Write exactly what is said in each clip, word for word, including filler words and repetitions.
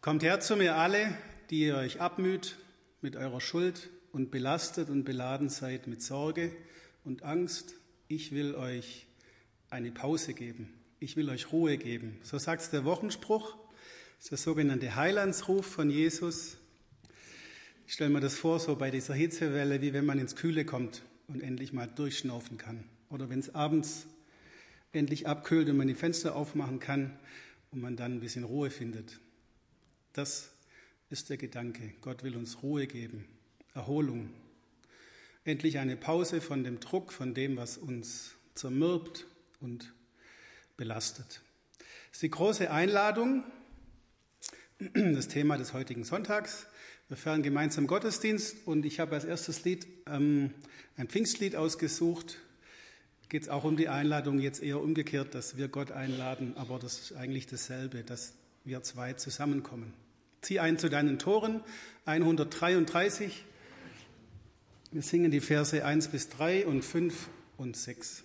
Kommt her zu mir alle, die ihr euch abmüht mit eurer Schuld und belastet und beladen seid mit Sorge und Angst. Ich will euch eine Pause geben. Ich will euch Ruhe geben. So sagt der Wochenspruch. Das ist der sogenannte Heilandsruf von Jesus. Ich stelle mir das vor, so bei dieser Hitzewelle, wie wenn man ins Kühle kommt und endlich mal durchschnaufen kann. Oder wenn es abends endlich abkühlt und man die Fenster aufmachen kann und man dann ein bisschen Ruhe findet. Das ist der Gedanke. Gott will uns Ruhe geben, Erholung. Endlich eine Pause von dem Druck, von dem, was uns zermürbt und belastet. Das ist die große Einladung, das Thema des heutigen Sonntags. Wir feiern gemeinsam Gottesdienst und ich habe als erstes Lied ähm, ein Pfingstlied ausgesucht. Geht es auch um die Einladung, jetzt eher umgekehrt, dass wir Gott einladen, aber das ist eigentlich dasselbe, dass wir zwei zusammenkommen. Zieh ein zu deinen Toren, hundertdreiunddreißig. Wir singen die Verse eins bis drei und fünf und sechs.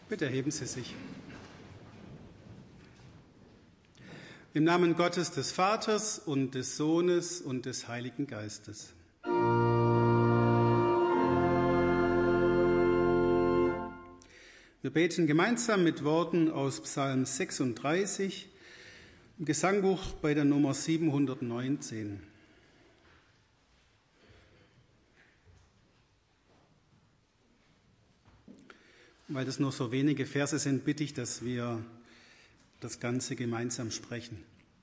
Bitte erheben Sie sich. Im Namen Gottes des Vaters und des Sohnes und des Heiligen Geistes. Wir beten gemeinsam mit Worten aus Psalm sechsunddreißig, im Gesangbuch bei der Nummer siebenhundertneunzehn. Weil das nur so wenige Verse sind, bitte ich, dass wir das Ganze gemeinsam sprechen.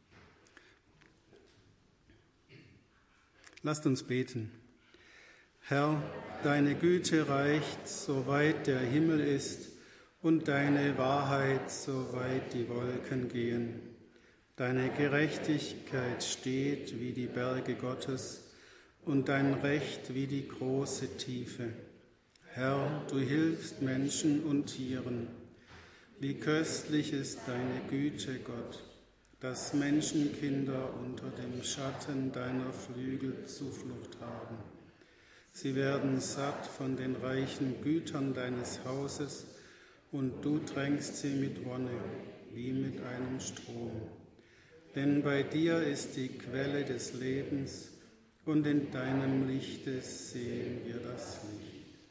Lasst uns beten. Herr, deine Güte reicht, soweit der Himmel ist, und deine Wahrheit, soweit die Wolken gehen. Deine Gerechtigkeit steht wie die Berge Gottes und dein Recht wie die große Tiefe. Herr, du hilfst Menschen und Tieren. Wie köstlich ist deine Güte, Gott, dass Menschenkinder unter dem Schatten deiner Flügel Zuflucht haben. Sie werden satt von den reichen Gütern deines Hauses, und du tränkst sie mit Wonne, wie mit einem Strom. Denn bei dir ist die Quelle des Lebens, und in deinem Lichte sehen wir das Licht.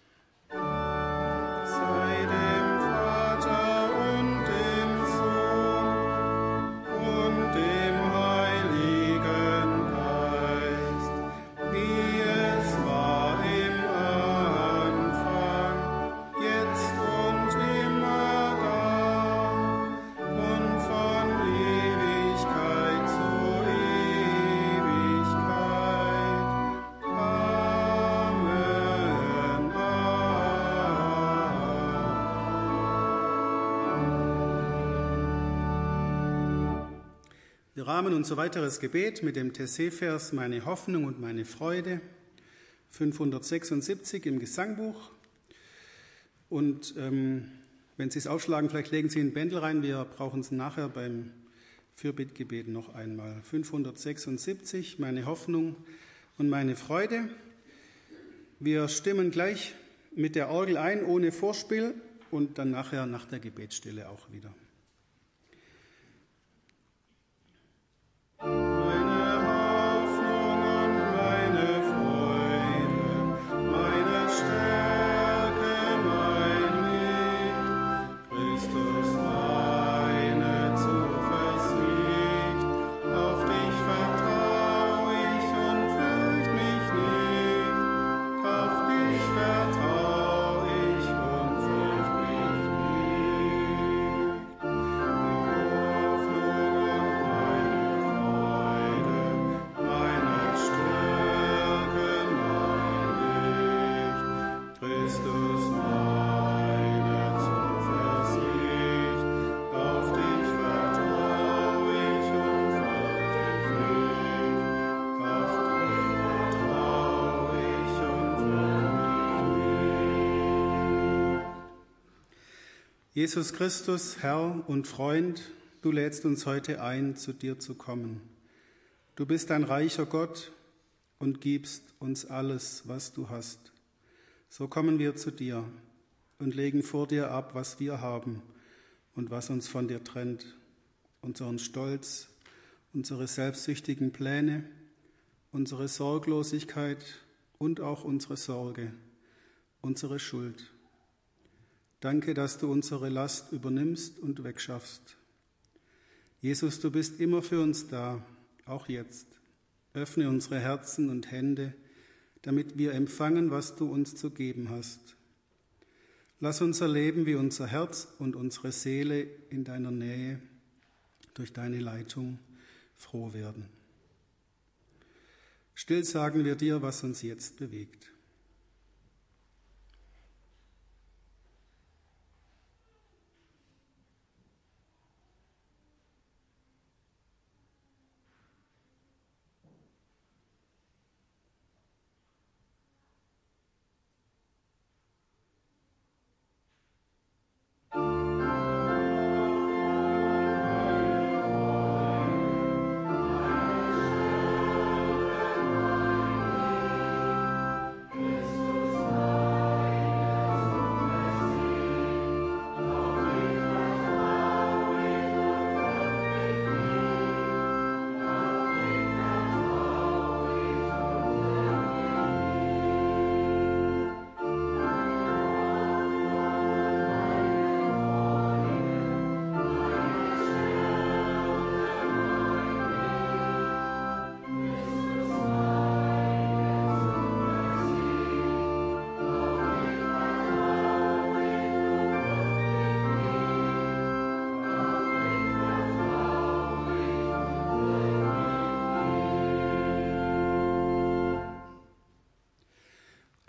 Sei dem Vater und dem Sohn und dem Heiligen Geist, wie es war im Anfang, jetzt und immer da und von Ewigkeit zu Ewigkeit. Amen. Wir rahmen unser weiteres Gebet mit dem Tessé-Vers Meine Hoffnung und meine Freude, fünfhundertsechsundsiebzig im Gesangbuch. Und ähm, wenn Sie es aufschlagen, vielleicht legen Sie ein Bändel rein, wir brauchen es nachher beim Fürbittgebet noch einmal. fünfhundertsechsundsiebzig, Meine Hoffnung und meine Freude. Wir stimmen gleich mit der Orgel ein, ohne Vorspiel, und dann nachher nach der Gebetsstille auch wieder. Jesus Christus, Herr und Freund, du lädst uns heute ein, zu dir zu kommen. Du bist ein reicher Gott und gibst uns alles, was du hast. So kommen wir zu dir und legen vor dir ab, was wir haben und was uns von dir trennt, unseren Stolz, unsere selbstsüchtigen Pläne, unsere Sorglosigkeit und auch unsere Sorge, unsere Schuld. Danke, dass du unsere Last übernimmst und wegschaffst. Jesus, du bist immer für uns da, auch jetzt. Öffne unsere Herzen und Hände, damit wir empfangen, was du uns zu geben hast. Lass unser Leben wie unser Herz und unsere Seele in deiner Nähe durch deine Leitung froh werden. Still sagen wir dir, was uns jetzt bewegt.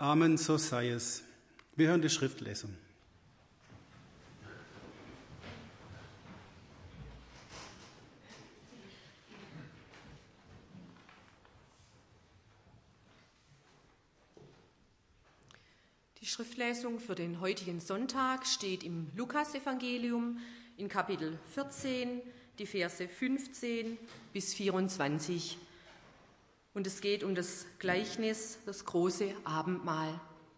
Amen, so sei es. Wir hören die Schriftlesung. Die Schriftlesung für den heutigen Sonntag steht im Lukasevangelium in Kapitel vierzehn, die Verse fünfzehn bis vierundzwanzig. Und es geht um das Gleichnis, das große Abendmahl.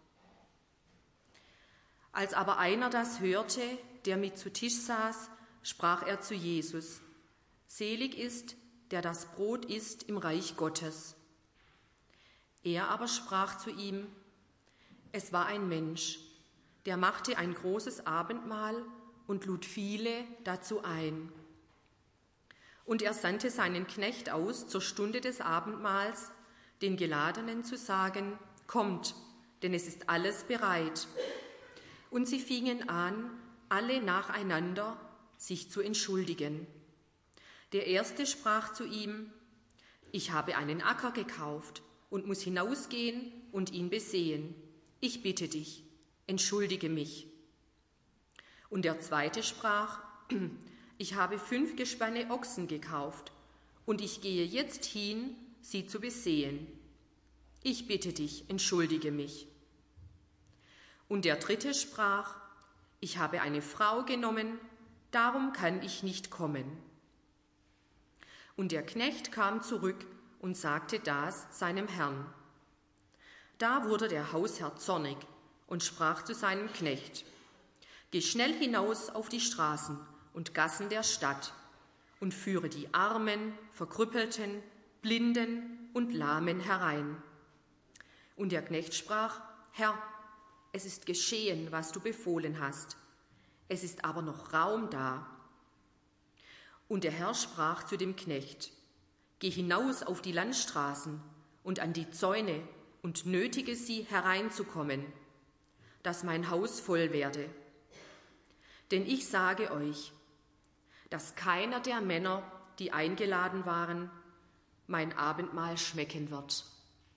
Als aber einer das hörte, der mit zu Tisch saß, sprach er zu Jesus: Selig ist, der das Brot isst im Reich Gottes. Er aber sprach zu ihm: Es war ein Mensch, der machte ein großes Abendmahl und lud viele dazu ein. Und er sandte seinen Knecht aus zur Stunde des Abendmahls, den Geladenen zu sagen: Kommt, denn es ist alles bereit. Und sie fingen an, alle nacheinander sich zu entschuldigen. Der Erste sprach zu ihm: Ich habe einen Acker gekauft und muss hinausgehen und ihn besehen. Ich bitte dich, entschuldige mich. Und der Zweite sprach: Ich habe fünf Gespanne Ochsen gekauft und ich gehe jetzt hin, sie zu besehen. Ich bitte dich, entschuldige mich. Und der Dritte sprach: Ich habe eine Frau genommen, darum kann ich nicht kommen. Und der Knecht kam zurück und sagte das seinem Herrn. Da wurde der Hausherr zornig und sprach zu seinem Knecht: Geh schnell hinaus auf die Straßen und Gassen der Stadt und führe die Armen, Verkrüppelten, Blinden und Lahmen herein. Und der Knecht sprach: Herr, es ist geschehen, was du befohlen hast. Es ist aber noch Raum da. Und der Herr sprach zu dem Knecht: Geh hinaus auf die Landstraßen und an die Zäune und nötige sie hereinzukommen, dass mein Haus voll werde. Denn ich sage euch, dass keiner der Männer, die eingeladen waren, mein Abendmahl schmecken wird.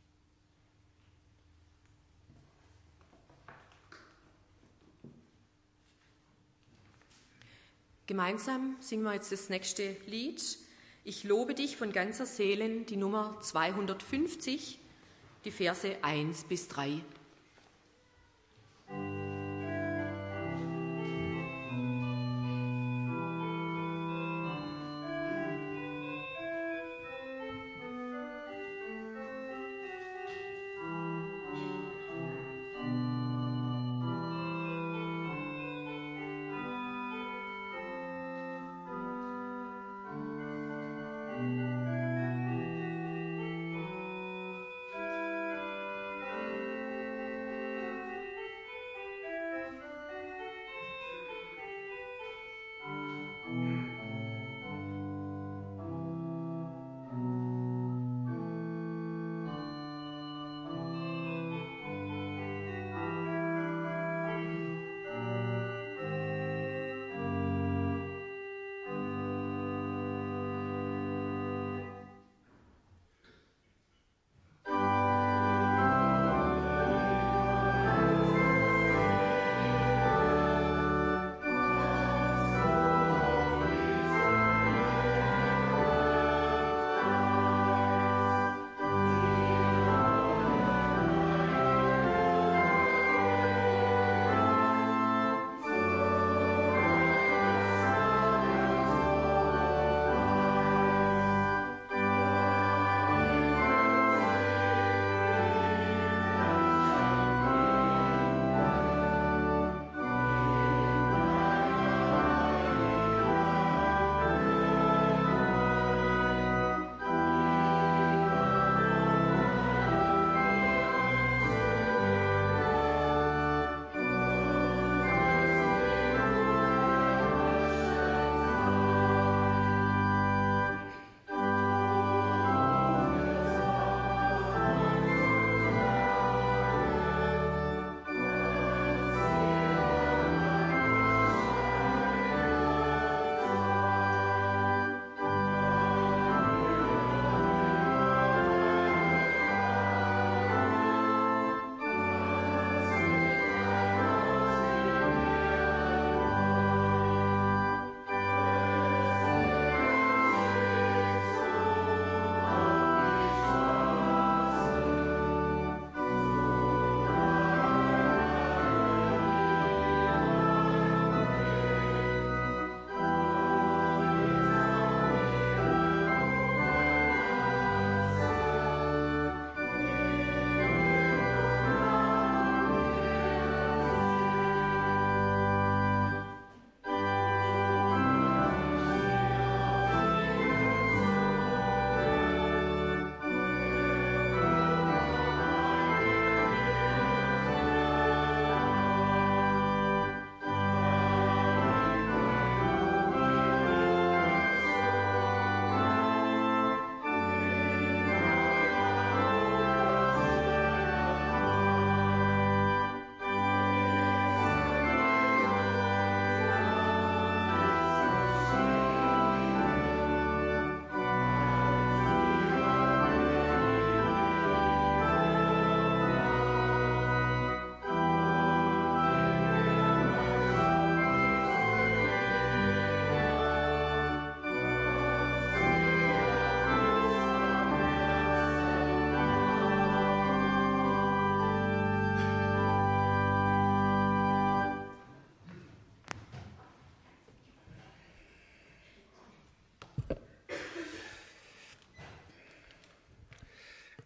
Gemeinsam singen wir jetzt das nächste Lied. Ich lobe dich von ganzer Seele, die Nummer zweihundertfünfzig, die Verse eins bis drei.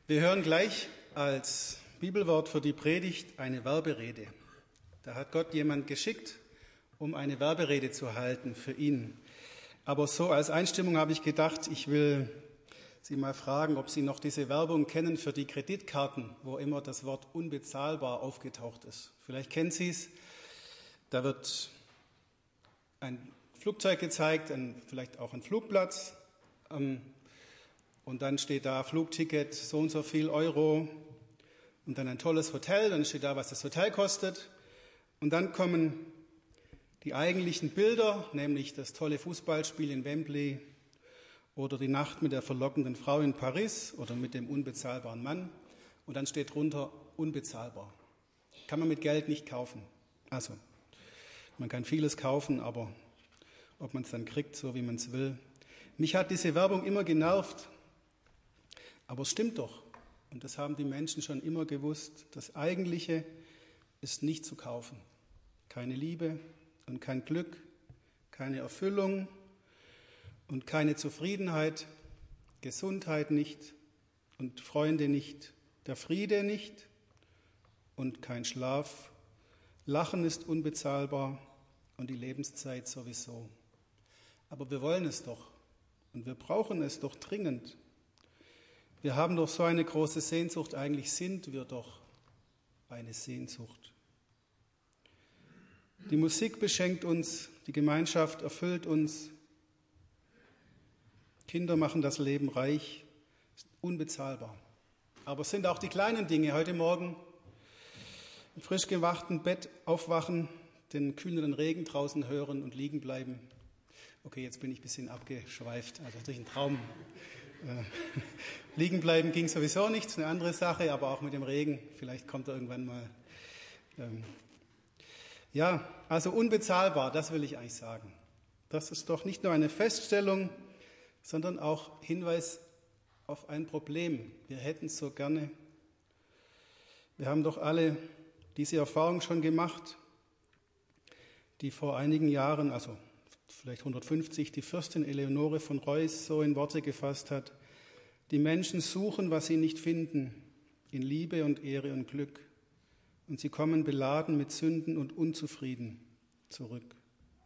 Wir hören gleich als Bibelwort für die Predigt eine Werberede. Da hat Gott jemand geschickt, um eine Werberede zu halten für ihn. Aber so als Einstimmung habe ich gedacht, ich will Sie mal fragen, ob Sie noch diese Werbung kennen für die Kreditkarten, wo immer das Wort unbezahlbar aufgetaucht ist. Vielleicht kennen Sie es. Da wird ein Flugzeug gezeigt, ein, vielleicht auch ein Flugplatz. Ähm, und dann steht da Flugticket, so und so viel Euro. Und dann ein tolles Hotel, dann steht da, was das Hotel kostet. Und dann kommen die eigentlichen Bilder, nämlich das tolle Fußballspiel in Wembley oder die Nacht mit der verlockenden Frau in Paris oder mit dem unbezahlbaren Mann. Und dann steht drunter unbezahlbar. Kann man mit Geld nicht kaufen. Also, man kann vieles kaufen, aber ob man es dann kriegt, so wie man es will. Mich hat diese Werbung immer genervt. Aber es stimmt doch. Und das haben die Menschen schon immer gewusst. Das Eigentliche ist nicht zu kaufen. Keine Liebe und kein Glück, keine Erfüllung und keine Zufriedenheit, Gesundheit nicht und Freunde nicht, der Friede nicht und kein Schlaf. Lachen ist unbezahlbar und die Lebenszeit sowieso. Aber wir wollen es doch und wir brauchen es doch dringend. Wir haben doch so eine große Sehnsucht, eigentlich sind wir doch eine Sehnsucht. Die Musik beschenkt uns, die Gemeinschaft erfüllt uns. Kinder machen das Leben reich, ist unbezahlbar. Aber es sind auch die kleinen Dinge. Heute Morgen im frisch gewachten Bett aufwachen, den kühlenden Regen draußen hören und liegen bleiben. Okay, jetzt bin ich ein bisschen abgeschweift, also durch einen Traum. Äh, liegen bleiben ging sowieso nicht, ist eine andere Sache, aber auch mit dem Regen, vielleicht kommt er irgendwann mal. Ähm, ja, also unbezahlbar, das will ich eigentlich sagen. Das ist doch nicht nur eine Feststellung, sondern auch Hinweis auf ein Problem. Wir hätten es so gerne. Wir haben doch alle diese Erfahrung schon gemacht, die vor einigen Jahren, also vielleicht hundertfünfzig, die Fürstin Eleonore von Reuß so in Worte gefasst hat: Die Menschen suchen, was sie nicht finden, in Liebe und Ehre und Glück. Und sie kommen beladen mit Sünden und unzufrieden zurück.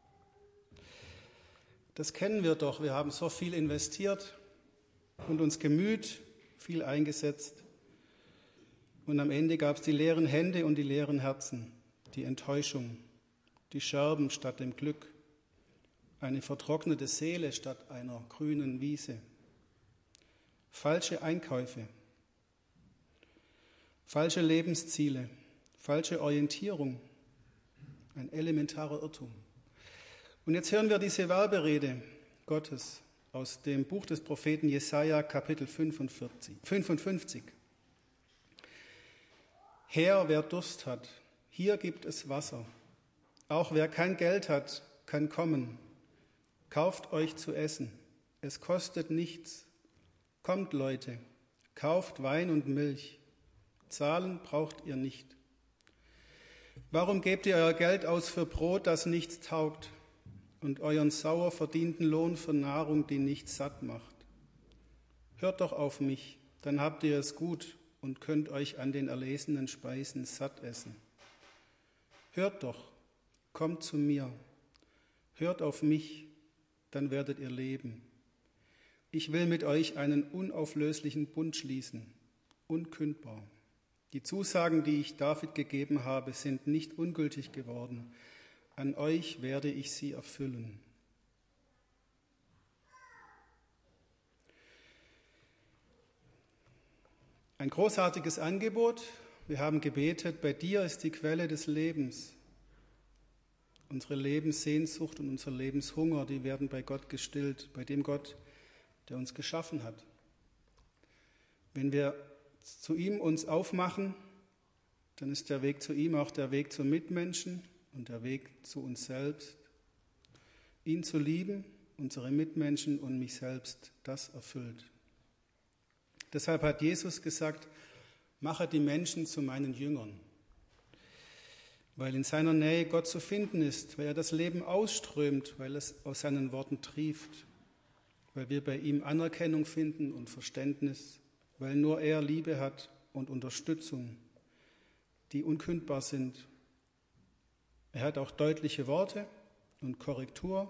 Das kennen wir doch. Wir haben so viel investiert und uns gemüht, viel eingesetzt. Und am Ende gab es die leeren Hände und die leeren Herzen, die Enttäuschung, die Scherben statt dem Glück, eine vertrocknete Seele statt einer grünen Wiese, falsche Einkäufe, falsche Lebensziele, falsche Orientierung, ein elementarer Irrtum. Und jetzt hören wir diese Werberede Gottes aus dem Buch des Propheten Jesaja, Kapitel fünfundfünfzig. Herr, wer Durst hat, hier gibt es Wasser. Auch wer kein Geld hat, kann kommen. Kauft euch zu essen. Es kostet nichts. Kommt, Leute, kauft Wein und Milch. Zahlen braucht ihr nicht. Warum gebt ihr euer Geld aus für Brot, das nichts taugt, und euren sauer verdienten Lohn für Nahrung, die nicht satt macht? Hört doch auf mich, dann habt ihr es gut und könnt euch an den erlesenen Speisen satt essen. Hört doch, kommt zu mir, hört auf mich, dann werdet ihr leben. Ich will mit euch einen unauflöslichen Bund schließen, unkündbar. Die Zusagen, die ich David gegeben habe, sind nicht ungültig geworden. An euch werde ich sie erfüllen. Ein großartiges Angebot. Wir haben gebetet, bei dir ist die Quelle des Lebens. Unsere Lebenssehnsucht und unser Lebenshunger, die werden bei Gott gestillt, bei dem Gott, der uns geschaffen hat. Wenn wir zu ihm uns aufmachen, dann ist der Weg zu ihm auch der Weg zum Mitmenschen und der Weg zu uns selbst. Ihn zu lieben, unsere Mitmenschen und mich selbst, das erfüllt. Deshalb hat Jesus gesagt, mache die Menschen zu meinen Jüngern. Weil in seiner Nähe Gott zu finden ist, weil er das Leben ausströmt, weil es aus seinen Worten trieft, weil wir bei ihm Anerkennung finden und Verständnis weil nur er Liebe hat und Unterstützung, die unkündbar sind. Er hat auch deutliche Worte und Korrektur.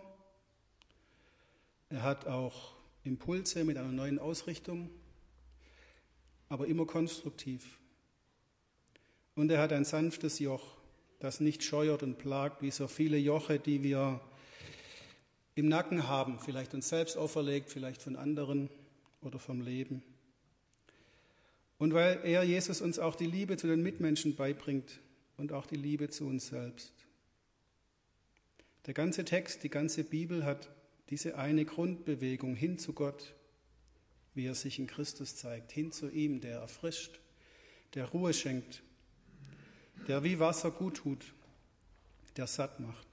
Er hat auch Impulse mit einer neuen Ausrichtung, aber immer konstruktiv. Und er hat ein sanftes Joch, das nicht scheuert und plagt, wie so viele Joche, die wir im Nacken haben, vielleicht uns selbst auferlegt, vielleicht von anderen oder vom Leben. Und weil er, Jesus, uns auch die Liebe zu den Mitmenschen beibringt und auch die Liebe zu uns selbst. Der ganze Text, die ganze Bibel hat diese eine Grundbewegung hin zu Gott, wie er sich in Christus zeigt, hin zu ihm, der erfrischt, der Ruhe schenkt, der wie Wasser gut tut, der satt macht.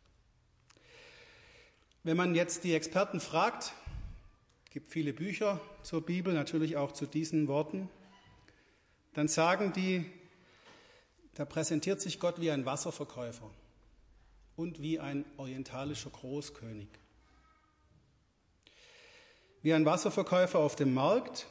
Wenn man jetzt die Experten fragt, es gibt viele Bücher zur Bibel, natürlich auch zu diesen Worten, dann sagen die, da präsentiert sich Gott wie ein Wasserverkäufer und wie ein orientalischer Großkönig. Wie ein Wasserverkäufer auf dem Markt.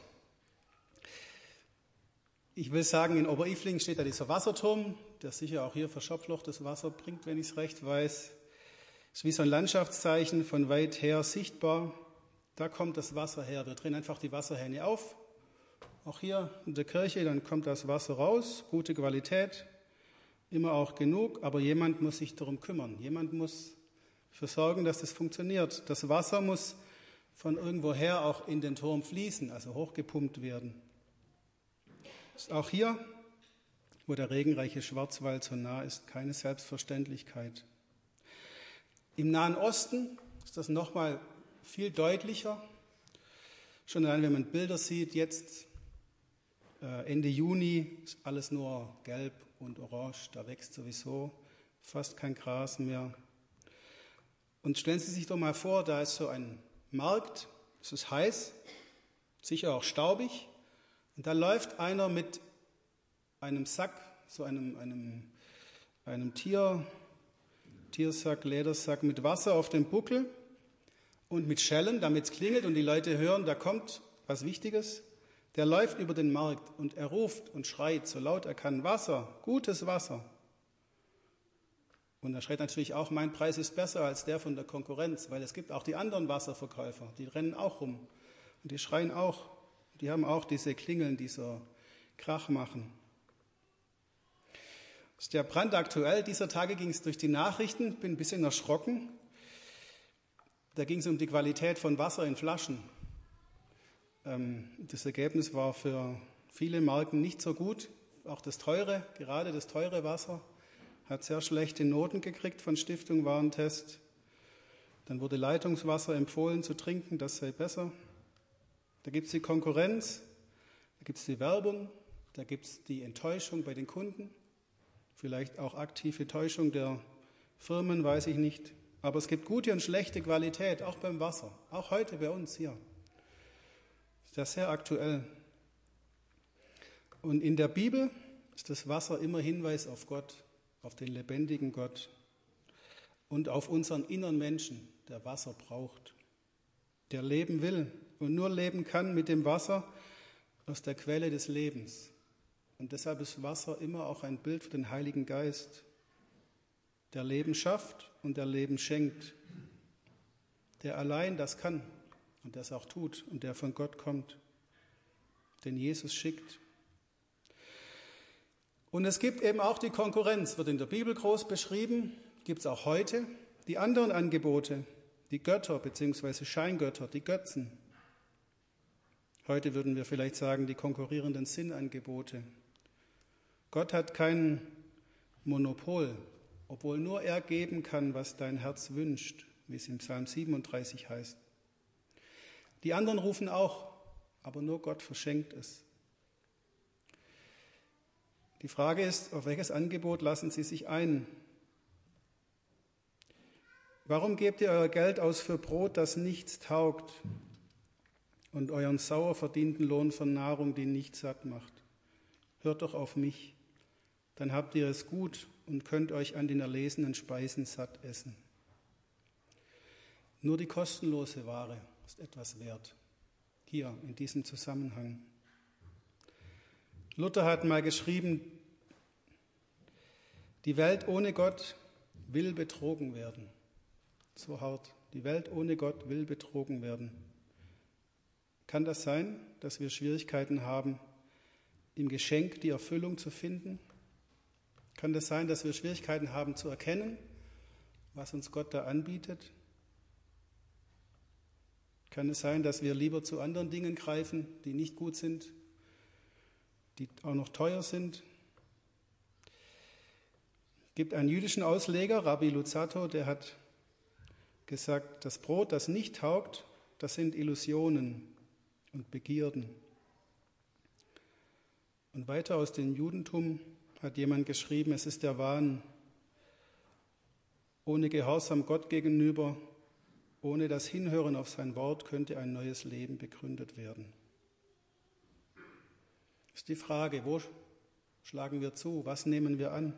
Ich will sagen, in Oberilflingen steht da dieser Wasserturm, der sicher auch hier für Schopfloch das Wasser bringt, wenn ich es recht weiß. Es ist wie so ein Landschaftszeichen von weit her sichtbar. Da kommt das Wasser her. Wir drehen einfach die Wasserhähne auf. Auch hier in der Kirche, dann kommt das Wasser raus. Gute Qualität, immer auch genug. Aber jemand muss sich darum kümmern. Jemand muss dafür sorgen, dass das funktioniert. Das Wasser muss von irgendwoher auch in den Turm fließen, also hochgepumpt werden. Das ist auch hier, wo der regenreiche Schwarzwald so nah ist, keine Selbstverständlichkeit. Im Nahen Osten ist das nochmal viel deutlicher. Schon allein, wenn man Bilder sieht, jetzt äh, Ende Juni ist alles nur gelb und orange, da wächst sowieso fast kein Gras mehr. Und stellen Sie sich doch mal vor, da ist so ein Markt, es ist heiß, sicher auch staubig, und da läuft einer mit einem Sack, so einem, einem, einem Tier, Tiersack, Ledersack mit Wasser auf dem Buckel und mit Schellen, damit es klingelt und die Leute hören, da kommt was Wichtiges. Der läuft über den Markt und er ruft und schreit, so laut er kann, Wasser, gutes Wasser. Und er schreit natürlich auch, mein Preis ist besser als der von der Konkurrenz, weil es gibt auch die anderen Wasserverkäufer, die rennen auch rum und die schreien auch, die haben auch diese Klingeln, die so Krach machen. Das ist ja brandaktuell. Dieser Tage ging es durch die Nachrichten, bin ein bisschen erschrocken. Da ging es um die Qualität von Wasser in Flaschen. Das Ergebnis war für viele Marken nicht so gut. Auch das teure, gerade das teure Wasser, hat sehr schlechte Noten gekriegt von Stiftung Warentest. Dann wurde Leitungswasser empfohlen zu trinken, das sei besser. Da gibt es die Konkurrenz, da gibt es die Werbung, da gibt es die Enttäuschung bei den Kunden, vielleicht auch aktive Täuschung der Firmen, weiß ich nicht. Aber es gibt gute und schlechte Qualität, auch beim Wasser, auch heute bei uns hier. Das ist ja sehr aktuell. Und in der Bibel ist das Wasser immer Hinweis auf Gott, auf den lebendigen Gott und auf unseren inneren Menschen, der Wasser braucht, der leben will und nur leben kann mit dem Wasser aus der Quelle des Lebens. Und deshalb ist Wasser immer auch ein Bild für den Heiligen Geist, der Leben schafft und der Leben schenkt, der allein das kann und das auch tut und der von Gott kommt, den Jesus schickt. Und es gibt eben auch die Konkurrenz, wird in der Bibel groß beschrieben, gibt es auch heute, die anderen Angebote, die Götter bzw. Scheingötter, die Götzen. Heute würden wir vielleicht sagen, die konkurrierenden Sinnangebote. Gott hat kein Monopol, obwohl nur er geben kann, was dein Herz wünscht, wie es im Psalm siebenunddreißig heißt. Die anderen rufen auch, aber nur Gott verschenkt es. Die Frage ist, auf welches Angebot lassen Sie sich ein? Warum gebt ihr euer Geld aus für Brot, das nichts taugt, und euren sauer verdienten Lohn für Nahrung, die nicht satt macht? Hört doch auf mich, dann habt ihr es gut und könnt euch an den erlesenen Speisen satt essen. Nur die kostenlose Ware ist etwas wert, hier in diesem Zusammenhang. Luther hat mal geschrieben, die Welt ohne Gott will betrogen werden. So hart. Die Welt ohne Gott will betrogen werden. Kann das sein, dass wir Schwierigkeiten haben, im Geschenk die Erfüllung zu finden? Kann das sein, dass wir Schwierigkeiten haben zu erkennen, was uns Gott da anbietet? Kann es sein, dass wir lieber zu anderen Dingen greifen, die nicht gut sind, die auch noch teuer sind? Es gibt einen jüdischen Ausleger, Rabbi Luzzatto, der hat gesagt, das Brot, das nicht taugt, das sind Illusionen und Begierden. Und weiter aus dem Judentum hat jemand geschrieben, es ist der Wahn, ohne Gehorsam Gott gegenüber, ohne das Hinhören auf sein Wort könnte ein neues Leben begründet werden. Das ist die Frage, wo schlagen wir zu, was nehmen wir an?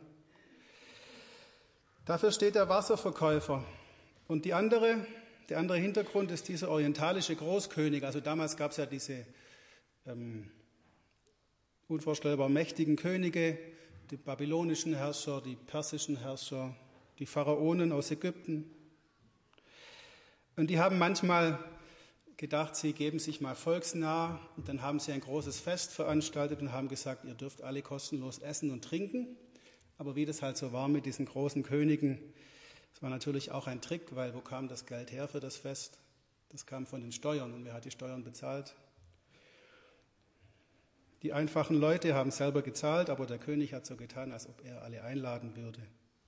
Dafür steht der Wasserverkäufer. Und die andere, der andere Hintergrund ist dieser orientalische Großkönig. Also damals gab es ja diese ähm, unvorstellbar mächtigen Könige, die babylonischen Herrscher, die persischen Herrscher, die Pharaonen aus Ägypten. Und die haben manchmal gedacht, sie geben sich mal volksnah. Und dann haben sie ein großes Fest veranstaltet und haben gesagt, ihr dürft alle kostenlos essen und trinken. Aber wie das halt so war mit diesen großen Königen, das war natürlich auch ein Trick, weil wo kam das Geld her für das Fest? Das kam von den Steuern. Und wer hat die Steuern bezahlt? Die einfachen Leute haben selber gezahlt, aber der König hat so getan, als ob er alle einladen würde.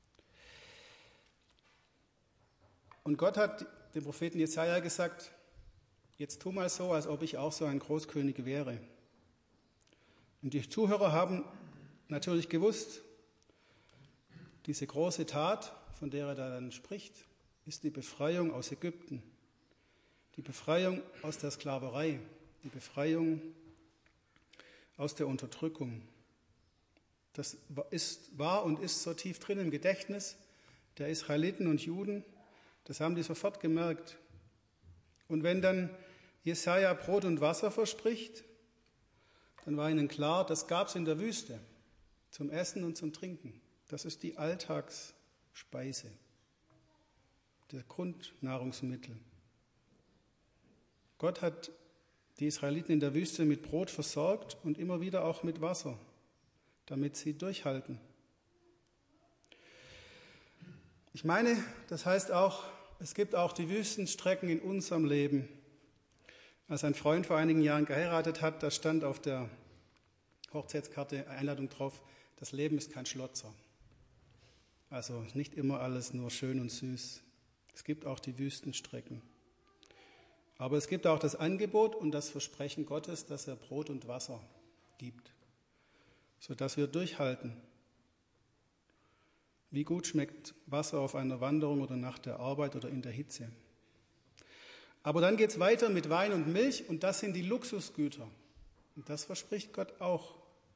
Und Gott hat dem Propheten Jesaja gesagt, jetzt tu mal so, als ob ich auch so ein Großkönig wäre. Und die Zuhörer haben natürlich gewusst, diese große Tat, von der er da dann spricht, ist die Befreiung aus Ägypten, die Befreiung aus der Sklaverei, die Befreiung aus der Unterdrückung. Das ist, war und ist so tief drin im Gedächtnis der Israeliten und Juden, das haben die sofort gemerkt. Und wenn dann Jesaja Brot und Wasser verspricht, dann war ihnen klar, das gab es in der Wüste zum Essen und zum Trinken. Das ist die Alltagsspeise, das Grundnahrungsmittel. Gott hat die Israeliten in der Wüste mit Brot versorgt und immer wieder auch mit Wasser, damit sie durchhalten. Ich meine, das heißt auch, es gibt auch die Wüstenstrecken in unserem Leben. Als ein Freund vor einigen Jahren geheiratet hat, da stand auf der Hochzeitskarte eine Einladung drauf, das Leben ist kein Schlotzer. Also nicht immer alles nur schön und süß. Es gibt auch die Wüstenstrecken. Aber es gibt auch das Angebot und das Versprechen Gottes, dass er Brot und Wasser gibt, sodass wir durchhalten. Wie gut schmeckt Wasser auf einer Wanderung oder nach der Arbeit oder in der Hitze. Aber dann geht es weiter mit Wein und Milch und das sind die Luxusgüter. Und das verspricht Gott auch.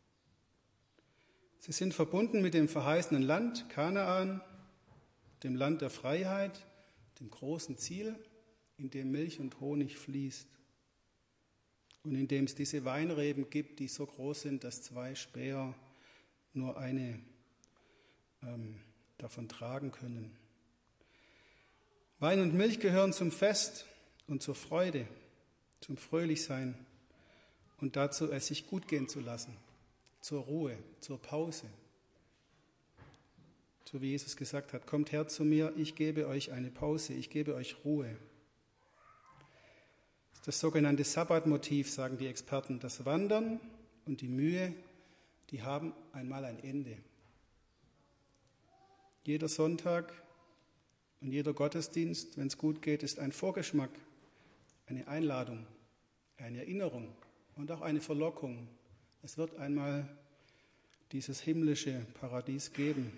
Sie sind verbunden mit dem verheißenen Land Kanaan, dem Land der Freiheit, dem großen Ziel, in dem Milch und Honig fließt und in dem es diese Weinreben gibt, die so groß sind, dass zwei Späher nur eine ähm, davon tragen können. Wein und Milch gehören zum Fest und zur Freude, zum Fröhlichsein und dazu, es sich gut gehen zu lassen, zur Ruhe, zur Pause. So wie Jesus gesagt hat, kommt her zu mir, ich gebe euch eine Pause, ich gebe euch Ruhe. Das sogenannte Sabbatmotiv, sagen die Experten, das Wandern und die Mühe, die haben einmal ein Ende. Jeder Sonntag und jeder Gottesdienst, wenn es gut geht, ist ein Vorgeschmack, eine Einladung, eine Erinnerung und auch eine Verlockung. Es wird einmal dieses himmlische Paradies geben.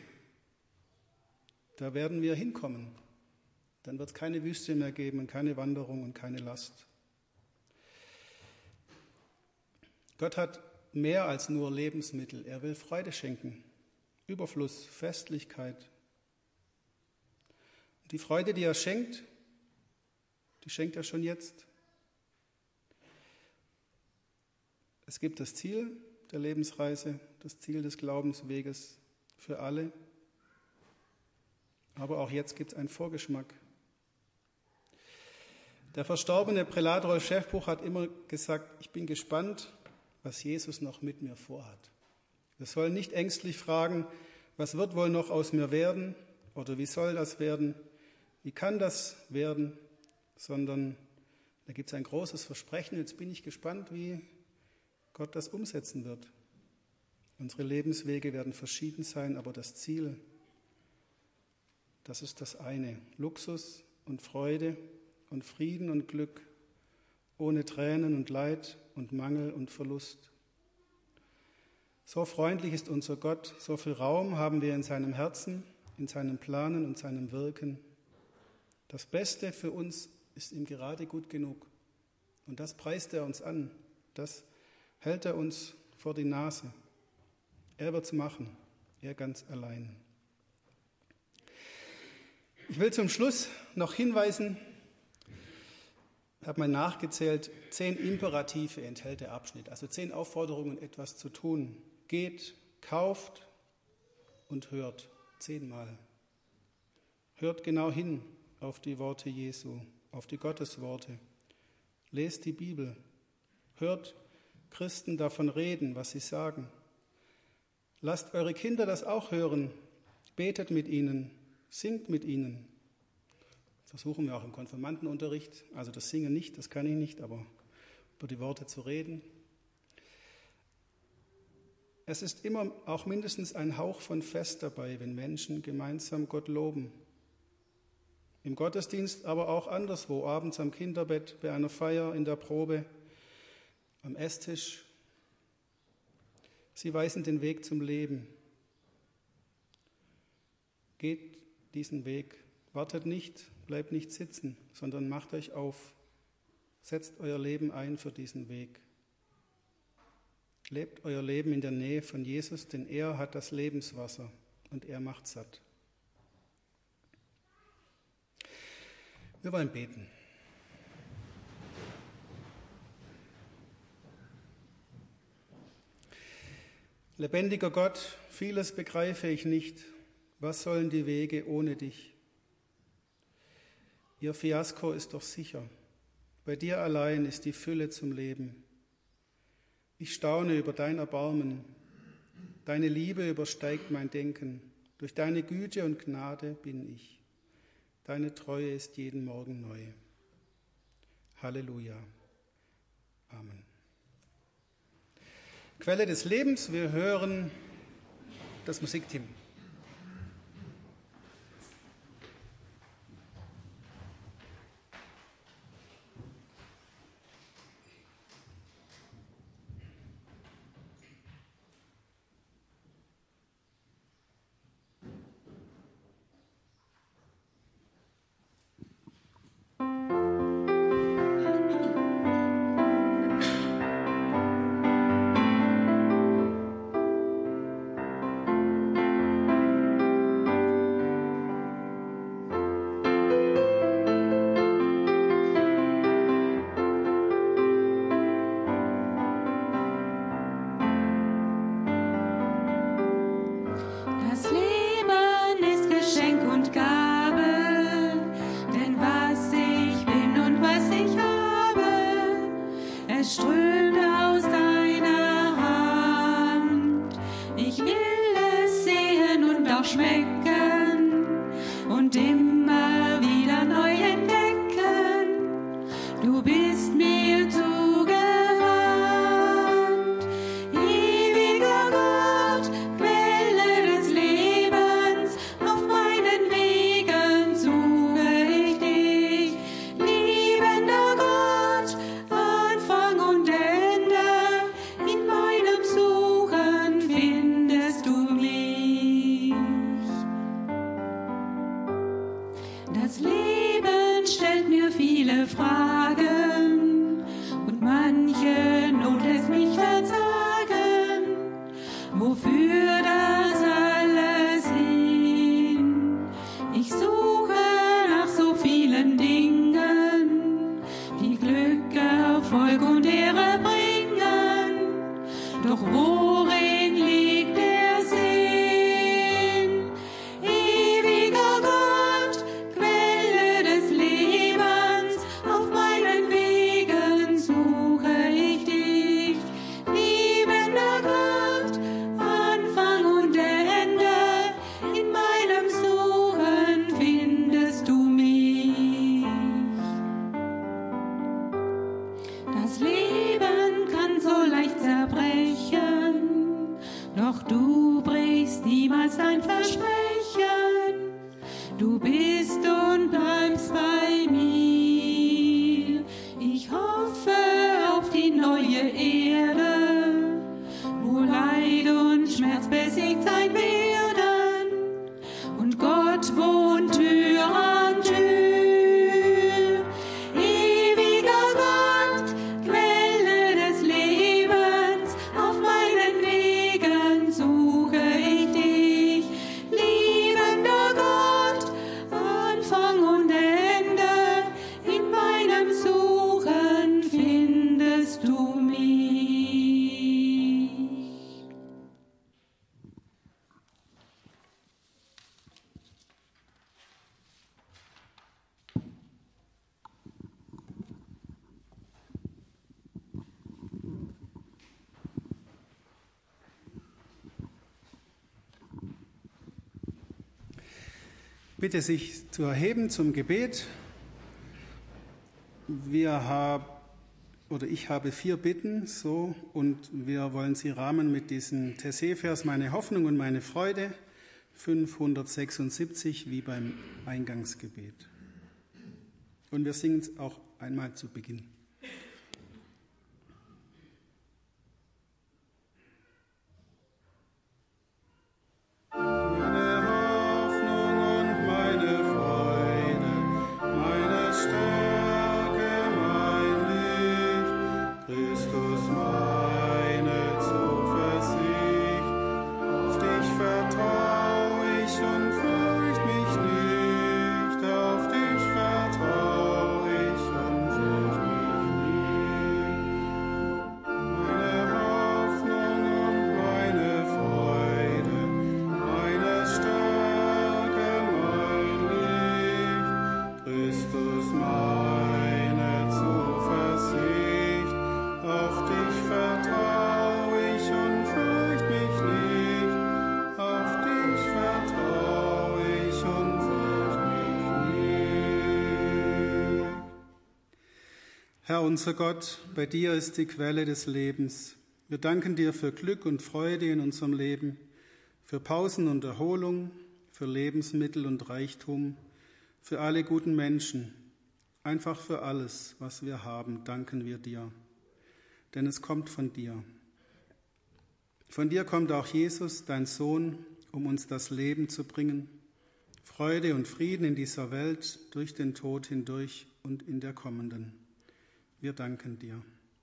Da werden wir hinkommen. Dann wird es keine Wüste mehr geben und keine Wanderung und keine Last. Gott hat mehr als nur Lebensmittel. Er will Freude schenken, Überfluss, Festlichkeit. Die Freude, die er schenkt, die schenkt er schon jetzt. Es gibt das Ziel, der Lebensreise, das Ziel des Glaubensweges für alle. Aber auch jetzt gibt es einen Vorgeschmack. Der verstorbene Prälat Rolf Schäffbuch hat immer gesagt, ich bin gespannt, was Jesus noch mit mir vorhat. Wir sollen nicht ängstlich fragen, was wird wohl noch aus mir werden oder wie soll das werden, wie kann das werden, sondern da gibt es ein großes Versprechen. Jetzt bin ich gespannt, wie Gott das umsetzen wird. Unsere Lebenswege werden verschieden sein, aber das Ziel, das ist das eine. Luxus und Freude und Frieden und Glück, ohne Tränen und Leid und Mangel und Verlust. So freundlich ist unser Gott, so viel Raum haben wir in seinem Herzen, in seinem Planen und seinem Wirken. Das Beste für uns ist ihm gerade gut genug. Und das preist er uns an, das hält er uns vor die Nase. Er wird's machen, er ganz allein. Ich will zum Schluss noch hinweisen, ich habe mal nachgezählt, zehn Imperative enthält der Abschnitt, also zehn Aufforderungen, etwas zu tun. Geht, kauft und hört, zehnmal. Hört genau hin auf die Worte Jesu, auf die Gottesworte. Lest die Bibel, hört Christen davon reden, was sie sagen. Lasst eure Kinder das auch hören, betet mit ihnen, singt mit ihnen. Versuchen wir auch im Konfirmandenunterricht, also das Singen nicht, das kann ich nicht, aber über die Worte zu reden. Es ist immer auch mindestens ein Hauch von Fest dabei, wenn Menschen gemeinsam Gott loben. Im Gottesdienst, aber auch anderswo, abends am Kinderbett, bei einer Feier, in der Probe, am Esstisch. Sie weisen den Weg zum Leben. Geht diesen Weg, wartet nicht, bleibt nicht sitzen, sondern macht euch auf, setzt euer Leben ein für diesen Weg. Lebt euer Leben in der Nähe von Jesus, denn er hat das Lebenswasser und er macht satt. Wir wollen beten. Lebendiger Gott, vieles begreife ich nicht. Was sollen die Wege ohne dich? Ihr Fiasko ist doch sicher. Bei dir allein ist die Fülle zum Leben. Ich staune über dein Erbarmen. Deine Liebe übersteigt mein Denken. Durch deine Güte und Gnade bin ich. Deine Treue ist jeden Morgen neu. Halleluja. Amen. Quelle des Lebens, wir hören das Musikteam. Das Leben stellt mir viele Fragen und manche Not lässt mich verzagen. Wofür das alles hin? Ich suche nach so vielen Dingen, die Glück, Erfolg und Ehre bringen. Doch wo bitte, sich zu erheben zum Gebet. Wir haben, oder ich habe vier Bitten, so, und wir wollen sie rahmen mit diesem Tessé-Vers, meine Hoffnung und meine Freude, fünfhundertsechsundsiebzig, wie beim Eingangsgebet. Und wir singen es auch einmal zu Beginn. Herr unser Gott, bei dir ist die Quelle des Lebens. Wir danken dir für Glück und Freude in unserem Leben, für Pausen und Erholung, für Lebensmittel und Reichtum, für alle guten Menschen, einfach für alles, was wir haben, danken wir dir. Denn es kommt von dir. Von dir kommt auch Jesus, dein Sohn, um uns das Leben zu bringen, Freude und Frieden in dieser Welt, durch den Tod hindurch und in der kommenden. Wir danken dir.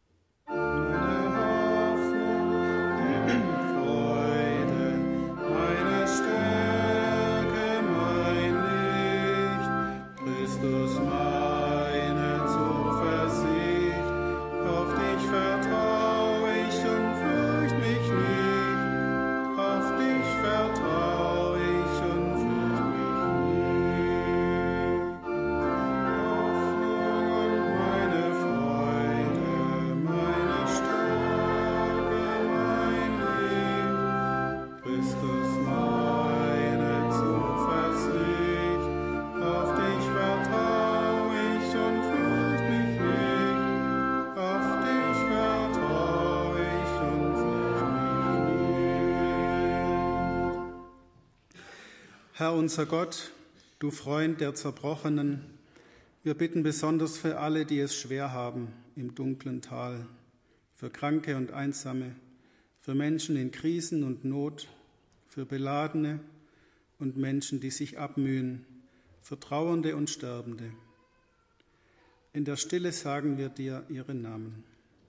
Meine Hoffnung, Freude, meine Stärke, mein Licht, Christus meine Zuversicht, auf dich vertraue ich und fürcht mich nicht, auf dich vertraue ich und fürcht mich nicht. Hoffnung und meine Freude, meine Stärke, mein Licht, Christus meine Zuversicht, auf dich vertraue ich und fürcht mich nicht, auf dich vertraue ich und fürcht mich nicht. Herr unser Gott, du Freund der Zerbrochenen, wir bitten besonders für alle, die es schwer haben im dunklen Tal, für Kranke und Einsame, für Menschen in Krisen und Not, für Beladene und Menschen, die sich abmühen, für Trauernde und Sterbende. In der Stille sagen wir dir ihre Namen.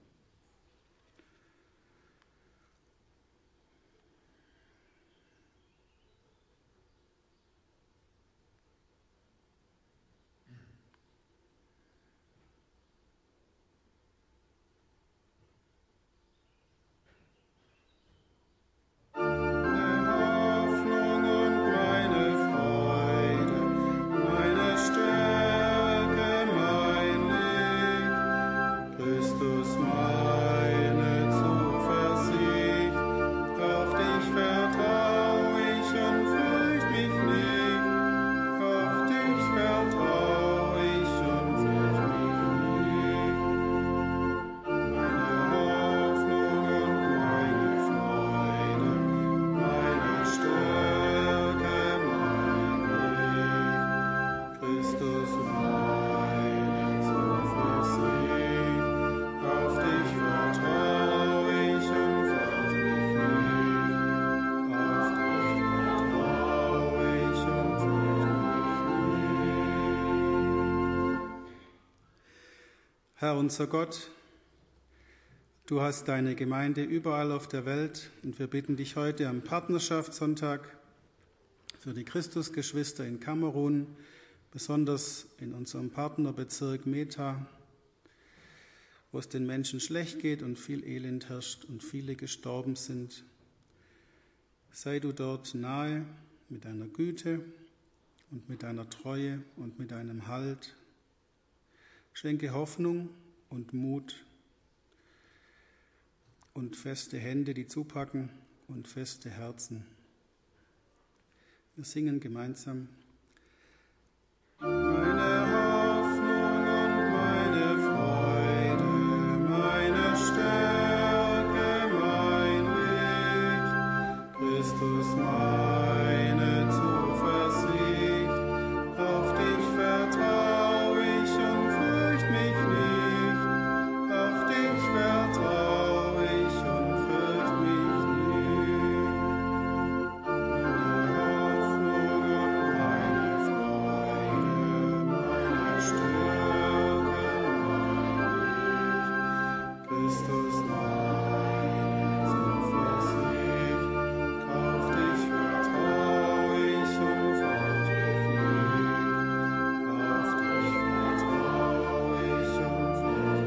Hoffnung und meine Freude, meine Stärke, mein Licht, Christus meine Zuversicht, auf dich vertraue ich und fürcht mich nicht, auf dich vertraue ich und fürcht mich nicht. Meine Hoffnung und meine Freude, meine Stärke, mein Licht, Christus meine Zuversicht, auf dich vertraue ich und fürcht mich nicht, auf dich vertraue ich und fürcht mich nicht. Herr unser Gott, du hast deine Gemeinde überall auf der Welt und wir bitten dich heute am Partnerschaftssonntag für die Christusgeschwister in Kamerun, besonders in unserem Partnerbezirk Meta, wo es den Menschen schlecht geht und viel Elend herrscht und viele gestorben sind. Sei du dort nahe mit deiner Güte und mit deiner Treue und mit deinem Halt. Schenke Hoffnung und Mut und feste Hände, die zupacken, und feste Herzen. Wir singen gemeinsam. Christus mein Zuversicht, auf dich vertrau ich und fort mich nicht, auf dich vertrau ich und fort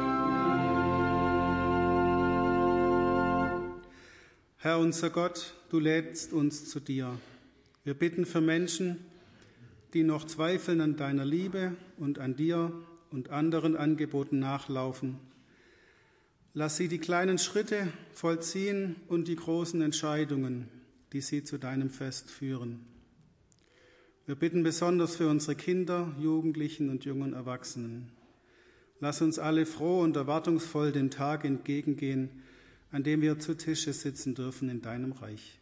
mich nicht. Herr unser Gott, du lädst uns zu dir. Wir bitten für Menschen, die noch zweifeln an deiner Liebe und an dir und anderen Angeboten nachlaufen. Lass sie die kleinen Schritte vollziehen und die großen Entscheidungen, die sie zu deinem Fest führen. Wir bitten besonders für unsere Kinder, Jugendlichen und jungen Erwachsenen. Lass uns alle froh und erwartungsvoll den Tag entgegengehen, an dem wir zu Tische sitzen dürfen in deinem Reich.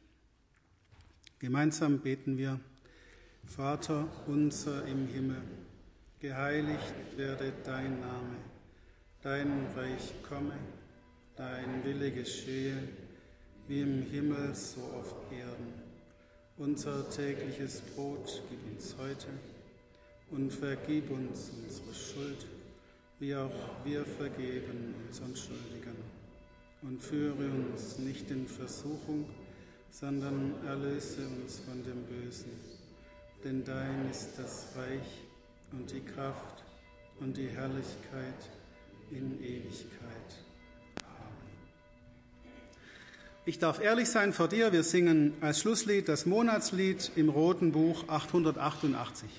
Gemeinsam beten wir: Vater unser im Himmel, geheiligt werde dein Name, dein Reich komme, dein Wille geschehe, wie im Himmel so auf Erden. Unser tägliches Brot gib uns heute und vergib uns unsere Schuld, wie auch wir vergeben unseren Schuldigern. Und führe uns nicht in Versuchung, sondern erlöse uns von dem Bösen. Denn dein ist das Reich und die Kraft und die Herrlichkeit in Ewigkeit. Amen. Ich darf ehrlich sein vor dir. Wir singen als Schlusslied das Monatslied im Roten Buch achthundertachtundachtzig.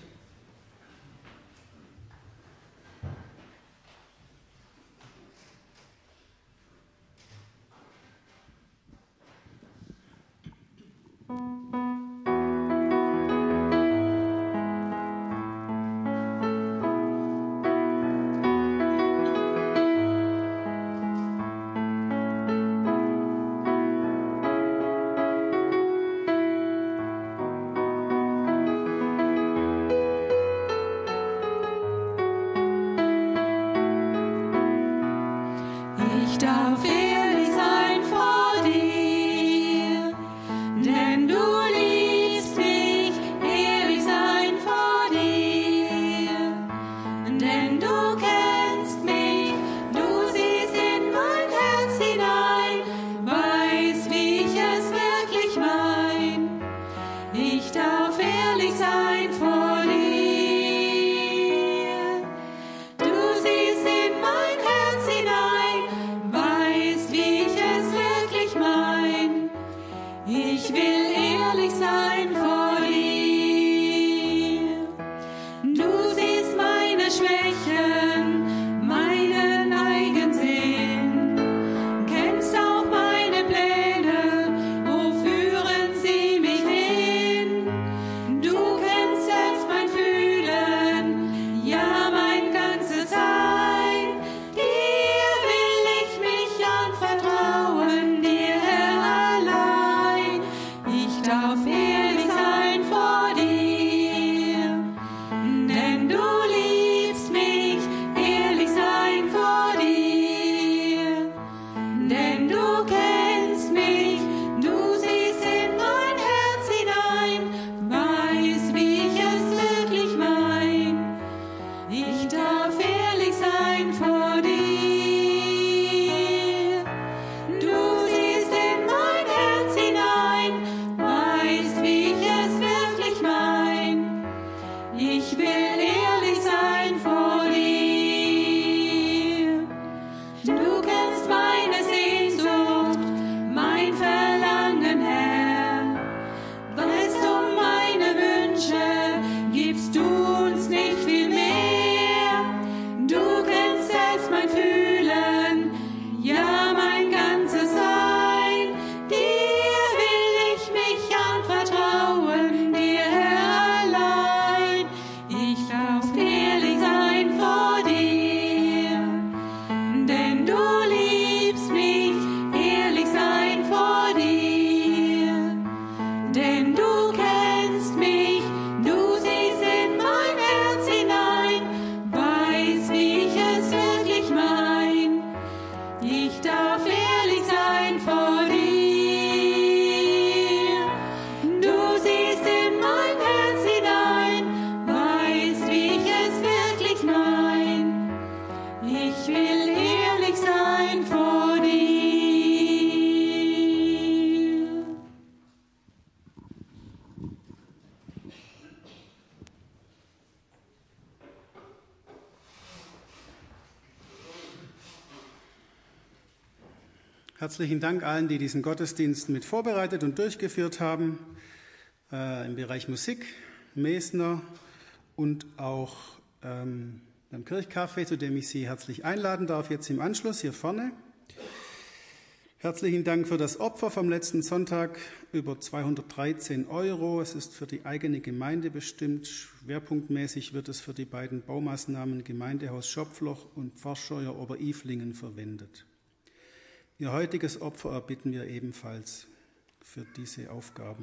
Gibst du uns nicht viel mehr? Du kennst Herzlichen Dank allen, die diesen Gottesdienst mit vorbereitet und durchgeführt haben, äh, im Bereich Musik, Mesner und auch ähm, beim Kirchcafé, zu dem ich Sie herzlich einladen darf, jetzt im Anschluss hier vorne. Herzlichen Dank für das Opfer vom letzten Sonntag, über zweihundertdreizehn Euro. Es ist für die eigene Gemeinde bestimmt. Schwerpunktmäßig wird es für die beiden Baumaßnahmen Gemeindehaus Schopfloch und Pfarrscheuer Oberilflingen verwendet. Ihr heutiges Opfer erbitten wir ebenfalls für diese Aufgaben.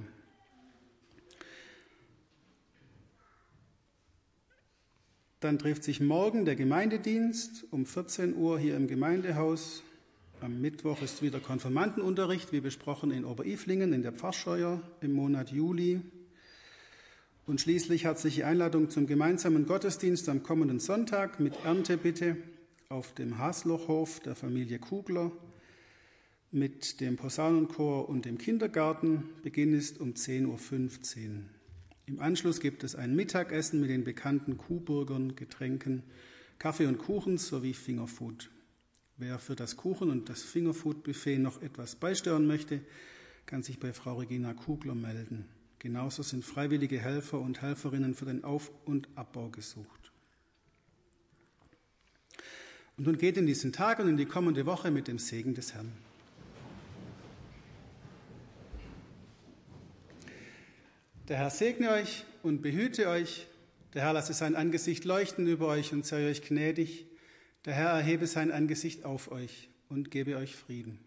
Dann trifft sich morgen der Gemeindedienst um vierzehn Uhr hier im Gemeindehaus. Am Mittwoch ist wieder Konfirmandenunterricht, wie besprochen, in Oberilflingen in der Pfarrscheuer im Monat Juli. Und schließlich herzliche Einladung zum gemeinsamen Gottesdienst am kommenden Sonntag mit Erntebitte auf dem Haslochhof der Familie Kugler mit dem Posaunenchor und dem Kindergarten. Beginn ist um zehn Uhr fünfzehn. Im Anschluss gibt es ein Mittagessen mit den bekannten Kuhburgern, Getränken, Kaffee und Kuchen sowie Fingerfood. Wer für das Kuchen- und das Fingerfood-Buffet noch etwas beisteuern möchte, kann sich bei Frau Regina Kugler melden. Genauso sind freiwillige Helfer und Helferinnen für den Auf- und Abbau gesucht. Und nun geht in diesen Tag und in die kommende Woche mit dem Segen des Herrn. Der Herr segne euch und behüte euch. Der Herr lasse sein Angesicht leuchten über euch und sei euch gnädig. Der Herr erhebe sein Angesicht auf euch und gebe euch Frieden.